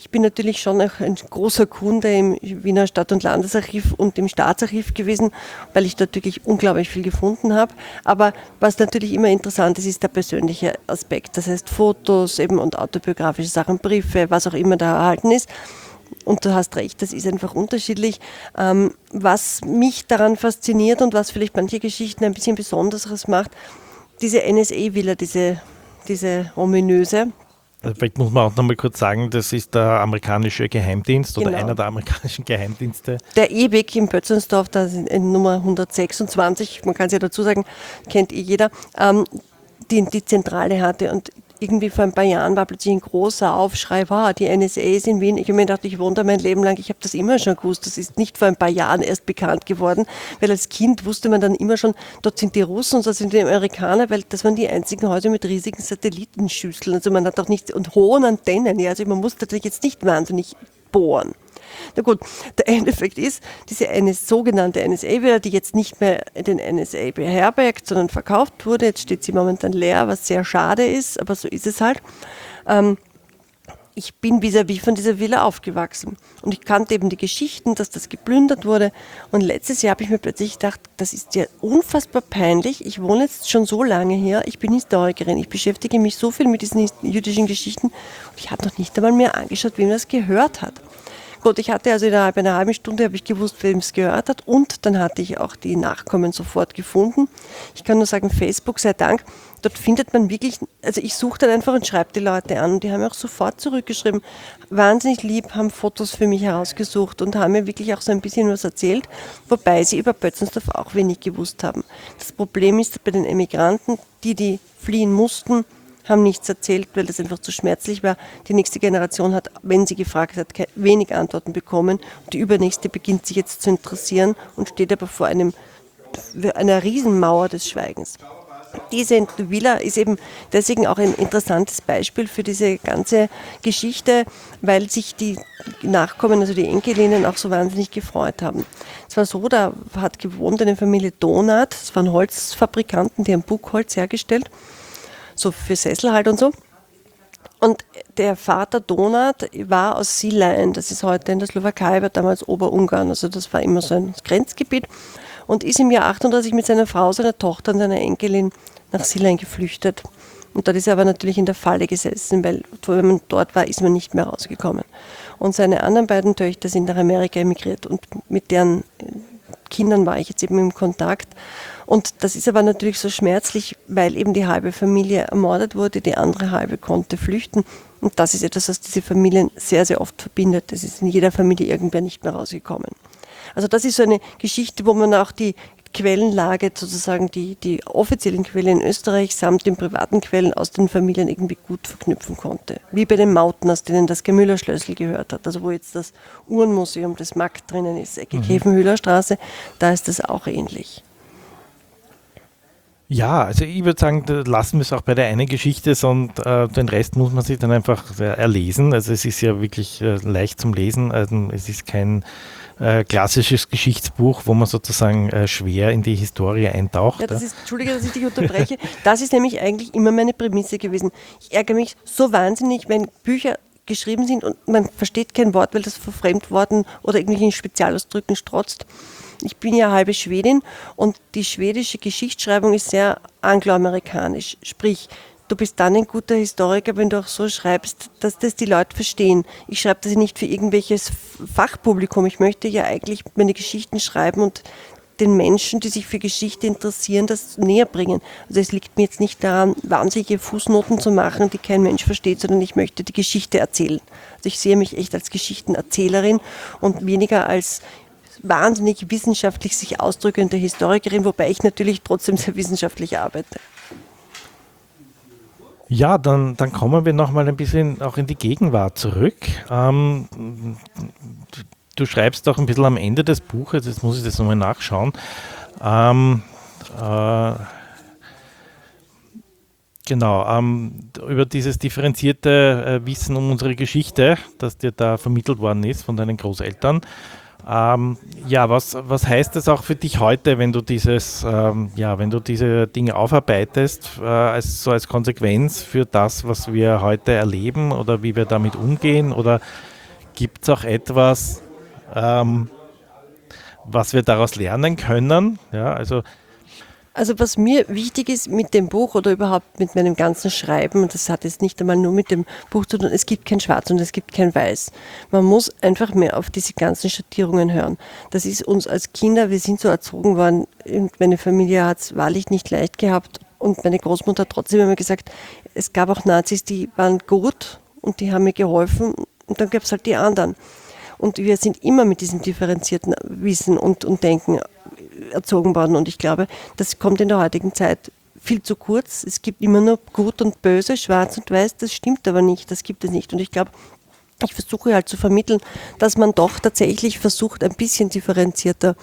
Ich bin natürlich schon auch ein großer Kunde im Wiener Stadt- und Landesarchiv und im Staatsarchiv gewesen, weil ich dort wirklich unglaublich viel gefunden habe. Aber was natürlich immer interessant ist, ist der persönliche Aspekt. Das heißt Fotos eben und autobiografische Sachen, Briefe, was auch immer da erhalten ist. Und du hast recht, das ist einfach unterschiedlich. Ähm, was mich daran fasziniert und was vielleicht manche Geschichten ein bisschen Besonderes macht, diese N S A-Villa, diese, diese ominöse. Also vielleicht muss man auch noch mal kurz sagen, das ist der amerikanische Geheimdienst oder Genau. einer der amerikanischen Geheimdienste. Der Ewig in Bötzensdorf, da ist in Nummer hundertsechsundzwanzig, man kann es ja dazu sagen, kennt eh jeder, ähm, die die Zentrale hatte. Und irgendwie vor ein paar Jahren war plötzlich ein großer Aufschrei, wow, die N S A ist in Wien. Ich habe mir gedacht, ich wohne da mein Leben lang, ich habe das immer schon gewusst. Das ist nicht vor ein paar Jahren erst bekannt geworden, weil als Kind wusste man dann immer schon, dort sind die Russen und dort sind die Amerikaner, weil das waren die einzigen Häuser mit riesigen Satellitenschüsseln. Also man hat auch nicht, und hohen Antennen, ja, also man muss natürlich jetzt nicht wahnsinnig bohren. Na gut, der Endeffekt ist, diese eine sogenannte N S A-Villa, die jetzt nicht mehr den N S A beherbergt, sondern verkauft wurde, jetzt steht sie momentan leer, was sehr schade ist, aber so ist es halt. Ähm, ich bin vis-à-vis von dieser Villa aufgewachsen und ich kannte eben die Geschichten, dass das geplündert wurde, und letztes Jahr habe ich mir plötzlich gedacht, das ist ja unfassbar peinlich, ich wohne jetzt schon so lange hier, ich bin Historikerin, ich beschäftige mich so viel mit diesen jüdischen Geschichten und ich habe noch nicht einmal mehr angeschaut, wem das gehört hat. Gut, ich hatte also innerhalb einer halben Stunde, habe ich gewusst, wem es gehört hat, und dann hatte ich auch die Nachkommen sofort gefunden. Ich kann nur sagen, Facebook sei Dank, dort findet man wirklich, also ich suche dann einfach und schreibe die Leute an, und die haben mir auch sofort zurückgeschrieben, wahnsinnig lieb, haben Fotos für mich herausgesucht und haben mir wirklich auch so ein bisschen was erzählt, wobei sie über Bötzensdorf auch wenig gewusst haben. Das Problem ist bei den Emigranten, die, die fliehen mussten, haben nichts erzählt, weil das einfach zu schmerzlich war. Die nächste Generation hat, wenn sie gefragt hat, wenig Antworten bekommen. Und die übernächste beginnt sich jetzt zu interessieren und steht aber vor einem, einer Riesenmauer des Schweigens. Diese Villa ist eben deswegen auch ein interessantes Beispiel für diese ganze Geschichte, weil sich die Nachkommen, also die Enkelinnen, auch so wahnsinnig gefreut haben. Es war so, da hat gewohnt eine Familie Donath, das waren Holzfabrikanten, die haben Buchholz hergestellt, so für Sessel halt und so. Und der Vater Donath war aus Silein, das ist heute in der Slowakei, war damals Oberungarn, also das war immer so ein Grenzgebiet, und ist im Jahr achtunddreißig mit seiner Frau, seiner Tochter und seiner Enkelin nach Silein geflüchtet. Und dort ist er aber natürlich in der Falle gesessen, weil wenn man dort war, ist man nicht mehr rausgekommen. Und seine anderen beiden Töchter sind nach Amerika emigriert, und mit deren Kindern war ich jetzt eben im Kontakt. Und das ist aber natürlich so schmerzlich, weil eben die halbe Familie ermordet wurde, die andere halbe konnte flüchten. Und das ist etwas, was diese Familien sehr, sehr oft verbindet. Es ist in jeder Familie irgendwer nicht mehr rausgekommen. Also das ist so eine Geschichte, wo man auch die Quellenlage, sozusagen die, die offiziellen Quellen in Österreich samt den privaten Quellen aus den Familien irgendwie gut verknüpfen konnte. Wie bei den Mauten, aus denen das Gemüller-Schlössl gehört hat. Also wo jetzt das Uhrenmuseum des M A G drinnen ist, Ecke mhm. Käfenhühlerstraße, da ist das auch ähnlich. Ja, also ich würde sagen, da lassen wir es auch bei der einen Geschichte, und äh, den Rest muss man sich dann einfach äh, erlesen. Also es ist ja wirklich äh, leicht zum Lesen. Also es ist kein äh, klassisches Geschichtsbuch, wo man sozusagen äh, schwer in die Historie eintaucht. Ja, das ist, Entschuldige, dass ich dich unterbreche. Das ist nämlich eigentlich immer meine Prämisse gewesen. Ich ärgere mich so wahnsinnig, wenn Bücher geschrieben sind und man versteht kein Wort, weil das vor Fremdworten oder irgendwelchen Spezialausdrücken strotzt. Ich bin ja halbe Schwedin, und die schwedische Geschichtsschreibung ist sehr angloamerikanisch. Sprich, du bist dann ein guter Historiker, wenn du auch so schreibst, dass das die Leute verstehen. Ich schreibe das nicht für irgendwelches Fachpublikum. Ich möchte ja eigentlich meine Geschichten schreiben und den Menschen, die sich für Geschichte interessieren, das näher bringen. Also es liegt mir jetzt nicht daran, wahnsinnige Fußnoten zu machen, die kein Mensch versteht, sondern ich möchte die Geschichte erzählen. Also ich sehe mich echt als Geschichtenerzählerin und weniger als wahnsinnig wissenschaftlich sich ausdrückende Historikerin, wobei ich natürlich trotzdem sehr wissenschaftlich arbeite. Ja, dann, dann kommen wir nochmal ein bisschen auch in die Gegenwart zurück. Ähm, du schreibst auch ein bisschen am Ende des Buches, jetzt muss ich das nochmal nachschauen, ähm, äh, genau, ähm, über dieses differenzierte äh, Wissen um unsere Geschichte, das dir da vermittelt worden ist von deinen Großeltern. Ähm, ja, was, was heißt das auch für dich heute, wenn du dieses, ähm, ja, wenn du diese Dinge aufarbeitest, äh, als, so als Konsequenz für das, was wir heute erleben oder wie wir damit umgehen? Oder gibt es auch etwas, ähm, was wir daraus lernen können? Ja, also Also was mir wichtig ist mit dem Buch oder überhaupt mit meinem ganzen Schreiben, und das hat jetzt nicht einmal nur mit dem Buch zu tun, es gibt kein Schwarz und es gibt kein Weiß. Man muss einfach mehr auf diese ganzen Schattierungen hören. Das ist uns als Kinder, wir sind so erzogen worden, und meine Familie hat es wahrlich nicht leicht gehabt und meine Großmutter hat trotzdem immer gesagt, es gab auch Nazis, die waren gut und die haben mir geholfen und dann gab es halt die anderen. Und wir sind immer mit diesem differenzierten Wissen und, und Denken erzogen worden. Und ich glaube, das kommt in der heutigen Zeit viel zu kurz. Es gibt immer nur Gut und Böse, Schwarz und Weiß. Das stimmt aber nicht. Das gibt es nicht. Und ich glaube, ich versuche halt zu vermitteln, dass man doch tatsächlich versucht, ein bisschen differenzierter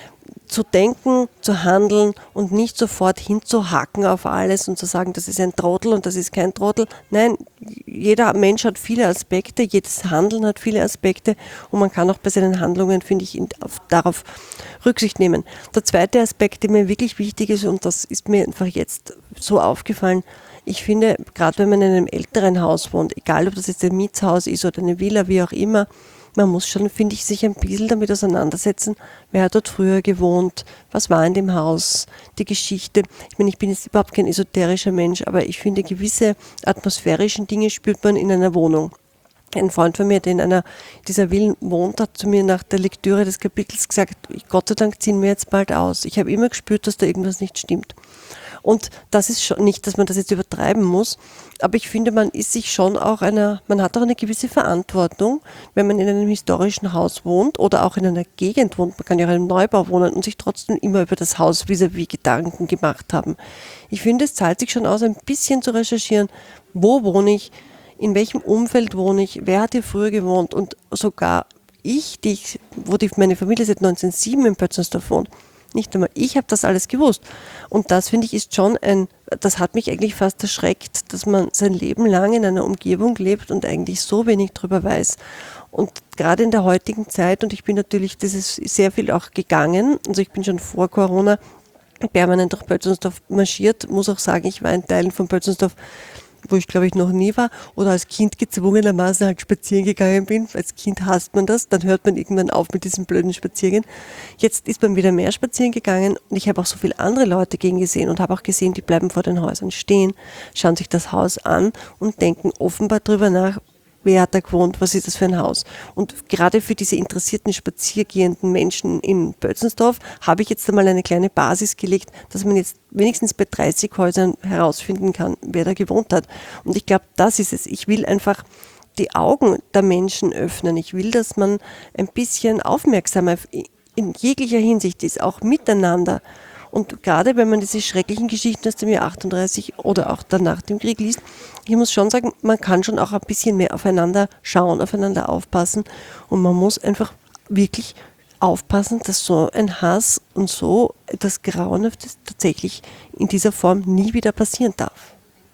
zu denken, zu handeln und nicht sofort hinzuhacken auf alles und zu sagen, das ist ein Trottel und das ist kein Trottel. Nein, jeder Mensch hat viele Aspekte, jedes Handeln hat viele Aspekte und man kann auch bei seinen Handlungen, finde ich, auf, darauf Rücksicht nehmen. Der zweite Aspekt, der mir wirklich wichtig ist, und das ist mir einfach jetzt so aufgefallen, ich finde, gerade wenn man in einem älteren Haus wohnt, egal ob das jetzt ein Mietshaus ist oder eine Villa, wie auch immer, man muss schon, finde ich, sich ein bisschen damit auseinandersetzen, wer hat dort früher gewohnt, was war in dem Haus, die Geschichte. Ich meine, ich bin jetzt überhaupt kein esoterischer Mensch, aber ich finde, gewisse atmosphärischen Dinge spürt man in einer Wohnung. Ein Freund von mir, der in einer dieser Villen wohnt, hat zu mir nach der Lektüre des Kapitels gesagt, Gott sei Dank ziehen wir jetzt bald aus. Ich habe immer gespürt, dass da irgendwas nicht stimmt. Und das ist schon nicht, dass man das jetzt übertreiben muss, aber ich finde, man ist sich schon auch einer, man hat auch eine gewisse Verantwortung, wenn man in einem historischen Haus wohnt oder auch in einer Gegend wohnt, man kann ja auch in einem Neubau wohnen und sich trotzdem immer über das Haus vis-à-vis Gedanken gemacht haben. Ich finde, es zahlt sich schon aus, ein bisschen zu recherchieren, wo wohne ich, in welchem Umfeld wohne ich, wer hat hier früher gewohnt und sogar ich, die ich wo die, meine Familie seit neunzehnhundertsieben in Pötzensdorf wohnt, nicht einmal ich habe das alles gewusst. Und das, finde ich, ist schon ein, das hat mich eigentlich fast erschreckt, dass man sein Leben lang in einer Umgebung lebt und eigentlich so wenig drüber weiß. Und gerade in der heutigen Zeit, und ich bin natürlich, das ist sehr viel auch gegangen, also ich bin schon vor Corona permanent durch Pötzensdorf marschiert, muss auch sagen, ich war in Teilen von Pötzensdorf, wo ich glaube ich noch nie war, oder als Kind gezwungenermaßen halt spazieren gegangen bin. Als Kind hasst man das, dann hört man irgendwann auf mit diesem blöden Spaziergehen. Jetzt ist man wieder mehr spazieren gegangen und ich habe auch so viele andere Leute gegen gesehen und habe auch gesehen, die bleiben vor den Häusern stehen, schauen sich das Haus an und denken offenbar drüber nach, wer hat da gewohnt, was ist das für ein Haus? Und gerade für diese interessierten, spaziergehenden Menschen in Pötzensdorf habe ich jetzt einmal eine kleine Basis gelegt, dass man jetzt wenigstens bei dreißig Häusern herausfinden kann, wer da gewohnt hat. Und ich glaube, das ist es. Ich will einfach die Augen der Menschen öffnen. Ich will, dass man ein bisschen aufmerksamer in jeglicher Hinsicht ist, auch miteinander. Und gerade wenn man diese schrecklichen Geschichten aus dem Jahr achtunddreißig oder auch danach dem Krieg liest, ich muss schon sagen, man kann schon auch ein bisschen mehr aufeinander schauen, aufeinander aufpassen und man muss einfach wirklich aufpassen, dass so ein Hass und so etwas Grauenhaftes tatsächlich in dieser Form nie wieder passieren darf.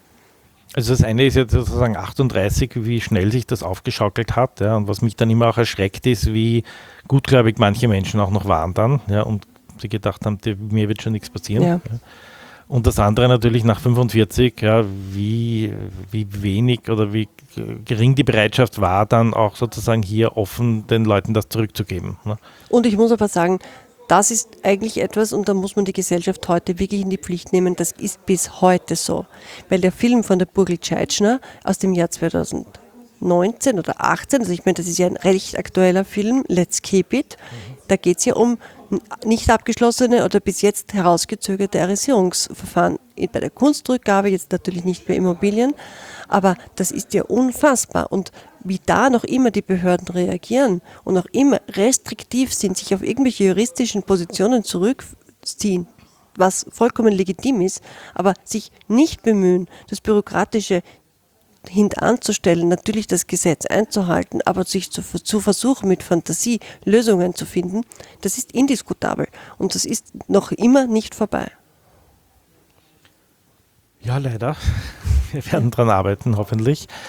Also das eine ist jetzt sozusagen achtunddreißig, wie schnell sich das aufgeschaukelt hat, ja, und was mich dann immer auch erschreckt ist, wie gutgläubig manche Menschen auch noch waren dann, ja, und sie gedacht haben, die, mir wird schon nichts passieren. Ja. Ja. Und das andere natürlich nach fünfundvierzig, ja, wie, wie wenig oder wie gering die Bereitschaft war, dann auch sozusagen hier offen den Leuten das zurückzugeben. Ne? Und ich muss aber sagen, das ist eigentlich etwas, und da muss man die Gesellschaft heute wirklich in die Pflicht nehmen, das ist bis heute so. Weil der Film von der Burgel Tscheitschner aus dem Jahr zweitausendneunzehn oder achtzehn, also ich meine, das ist ja ein recht aktueller Film, Let's Keep It, da geht es ja um nicht abgeschlossene oder bis jetzt herausgezögerte Arisierungsverfahren bei der Kunstrückgabe, jetzt natürlich nicht bei Immobilien, aber das ist ja unfassbar und wie da noch immer die Behörden reagieren und noch immer restriktiv sind, sich auf irgendwelche juristischen Positionen zurückziehen, was vollkommen legitim ist, aber sich nicht bemühen, das Bürokratische hintanzustellen, natürlich das Gesetz einzuhalten, aber sich zu, zu versuchen, mit Fantasie Lösungen zu finden, das ist indiskutabel und das ist noch immer nicht vorbei. Ja, leider. Wir werden dran arbeiten, hoffentlich.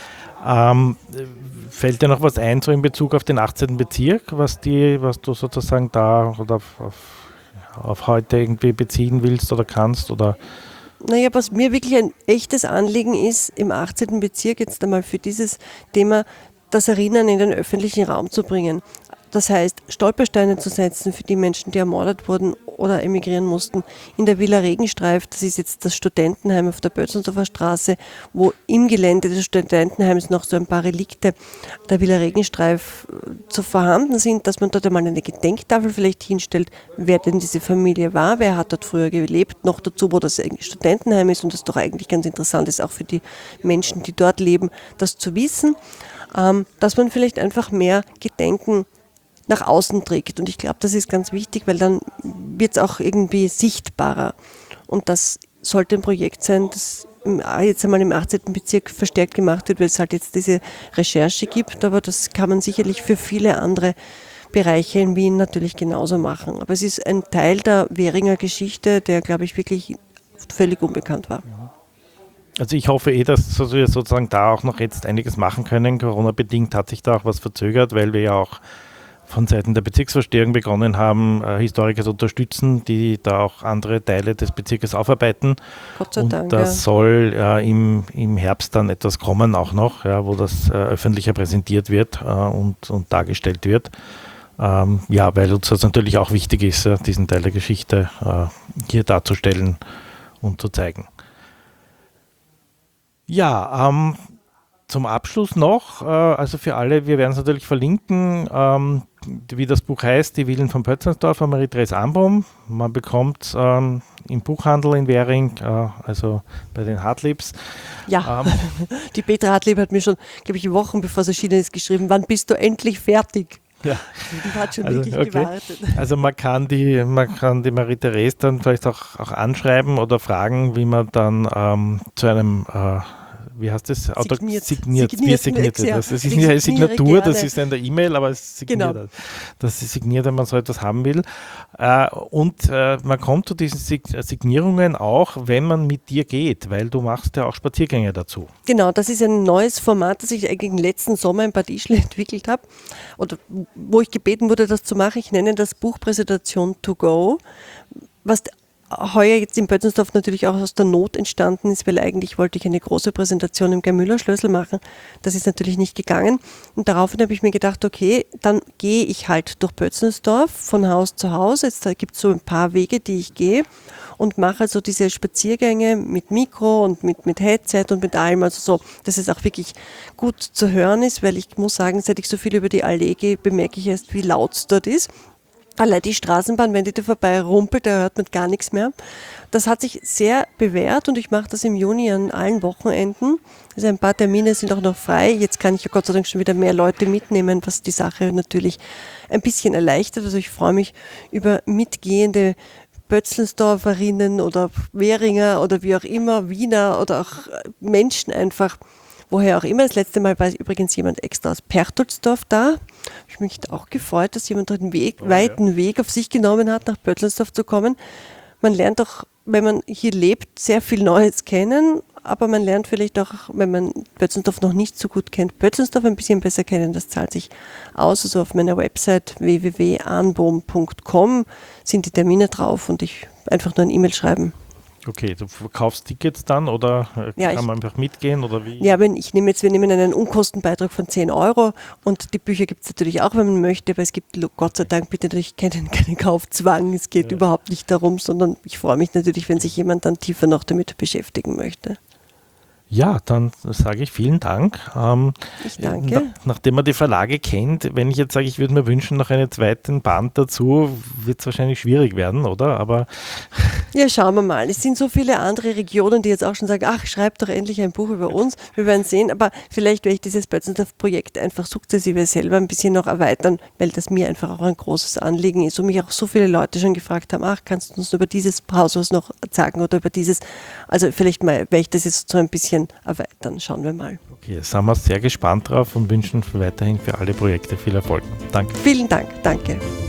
Ähm, fällt dir noch was ein, so in Bezug auf den achtzehnten Bezirk, was, die, was du sozusagen da oder auf, auf, auf heute irgendwie beziehen willst oder kannst? Oder? Naja, was mir wirklich ein echtes Anliegen ist, im achtzehnten Bezirk jetzt einmal für dieses Thema das Erinnern in den öffentlichen Raum zu bringen. Das heißt, Stolpersteine zu setzen für die Menschen, die ermordet wurden oder emigrieren mussten. In der Villa Regenstreif, das ist jetzt das Studentenheim auf der Bötzensdorfer Straße, wo im Gelände des Studentenheims noch so ein paar Relikte der Villa Regenstreif zu vorhanden sind, dass man dort einmal eine Gedenktafel vielleicht hinstellt, wer denn diese Familie war, wer hat dort früher gelebt, noch dazu, wo das Studentenheim ist und das doch eigentlich ganz interessant ist, auch für die Menschen, die dort leben, das zu wissen, dass man vielleicht einfach mehr Gedenken nach außen trägt. Und ich glaube, das ist ganz wichtig, weil dann wird es auch irgendwie sichtbarer. Und das sollte ein Projekt sein, das jetzt einmal im achtzehnten Bezirk verstärkt gemacht wird, weil es halt jetzt diese Recherche gibt. Aber das kann man sicherlich für viele andere Bereiche in Wien natürlich genauso machen. Aber es ist ein Teil der Währinger Geschichte, der, glaube ich, wirklich völlig unbekannt war. Also ich hoffe eh, dass wir sozusagen da auch noch jetzt einiges machen können. Corona-bedingt hat sich da auch was verzögert, weil wir ja auch von Seiten der Bezirksvorstehung begonnen haben, äh, Historiker zu unterstützen, die da auch andere Teile des Bezirkes aufarbeiten. Gott sei und Dank, das ja. soll äh, im, im Herbst dann etwas kommen auch noch, ja, wo das äh, öffentlicher präsentiert wird äh, und, und dargestellt wird. Ähm, ja, weil uns das natürlich auch wichtig ist, äh, diesen Teil der Geschichte äh, hier darzustellen und zu zeigen. Ja, ähm, zum Abschluss noch, äh, also für alle, wir werden es natürlich verlinken, ähm, wie das Buch heißt, Die Villen von Pötzensdorf von Marie-Therese Ambrum. Man bekommt ähm, im Buchhandel in Währing, äh, also bei den Hartliebs. Ja, Ähm, die Petra Hartlieb hat mir schon, glaube ich, Wochen bevor es erschienen ist, geschrieben, wann bist du endlich fertig? ja. Die hat schon Also, wirklich okay. gewartet. Also man kann die, man kann die Marie-Therese dann vielleicht auch, auch anschreiben oder fragen, wie man dann ähm, zu einem äh, wie heißt das? Auto Signiert. signiert. Signiert. Wie signiert Ja. das? Das ist Ich nicht eine signiere Signatur, das gerne. ist in der E-Mail, aber es ist signiert. Genau. Das ist signiert, wenn man so etwas haben will. Äh, und äh, man kommt zu diesen Sig- Signierungen auch, wenn man mit dir geht, weil du machst ja auch Spaziergänge dazu. Genau, das ist ein neues Format, das ich eigentlich letzten Sommer in Bad Ischl entwickelt habe oder wo ich gebeten wurde, das zu machen. Ich nenne das Buchpräsentation to go, was heuer jetzt in Pötzensdorf natürlich auch aus der Not entstanden ist, weil eigentlich wollte ich eine große Präsentation im Geir-Müller-Schlössl machen. Das ist natürlich nicht gegangen. Und daraufhin habe ich mir gedacht, okay, dann gehe ich halt durch Pötzensdorf von Haus zu Haus. Jetzt gibt es so ein paar Wege, die ich gehe und mache also diese Spaziergänge mit Mikro und mit, mit Headset und mit allem, also so, dass es auch wirklich gut zu hören ist, weil ich muss sagen, seit ich so viel über die Allee gehe, bemerke ich erst, wie laut es dort ist. Allein die Straßenbahn, wenn die da vorbei rumpelt, da hört man gar nichts mehr. Das hat sich sehr bewährt und ich mache das im Juni an allen Wochenenden. Also ein paar Termine sind auch noch frei. Jetzt kann ich ja Gott sei Dank schon wieder mehr Leute mitnehmen, was die Sache natürlich ein bisschen erleichtert. Also ich freue mich über mitgehende Pötzensdorferinnen oder Währinger oder wie auch immer, Wiener oder auch Menschen einfach, woher auch immer. Das letzte Mal war übrigens jemand extra aus Perchtoldsdorf da. Ich mich auch gefreut, dass jemand den Weg, Oh, weiten ja. Weg auf sich genommen hat, nach Pötzensdorf zu kommen. Man lernt auch, wenn man hier lebt, sehr viel Neues kennen, aber man lernt vielleicht auch, wenn man Pötzensdorf noch nicht so gut kennt, Pötzensdorf ein bisschen besser kennen. Das zahlt sich aus. Also auf meiner Website w w w punkt anbom punkt com sind die Termine drauf und ich einfach nur ein E-Mail schreiben. Okay, du verkaufst Tickets dann oder äh, Ja, kann ich- man einfach mitgehen oder wie? Ja, wenn ich nehme jetzt, wir nehmen einen Unkostenbeitrag von zehn Euro und die Bücher gibt es natürlich auch, wenn man möchte, aber es gibt Gott sei Dank bitte natürlich keinen, keinen Kaufzwang. Es geht Ja. überhaupt nicht darum, sondern ich freue mich natürlich, wenn sich jemand dann tiefer noch damit beschäftigen möchte. Ja, dann sage ich vielen Dank. Ähm, Ich danke. Na, nachdem man die Verlage kennt, wenn ich jetzt sage, ich würde mir wünschen, noch einen zweiten Band dazu, wird es wahrscheinlich schwierig werden, oder? Aber Ja, schauen wir mal. Es sind so viele andere Regionen, die jetzt auch schon sagen, ach, schreibt doch endlich ein Buch über uns. Wir werden sehen, aber vielleicht werde ich dieses Pötzensdorf-Projekt einfach sukzessive selber ein bisschen noch erweitern, weil das mir einfach auch ein großes Anliegen ist und mich auch so viele Leute schon gefragt haben, ach, kannst du uns über dieses Haus was noch sagen oder über dieses, also vielleicht mal werde ich das jetzt so ein bisschen erweitern. Schauen wir mal. okay, jetzt sind wir sehr gespannt drauf und wünschen weiterhin für alle Projekte viel Erfolg. Danke. Vielen Dank. Danke.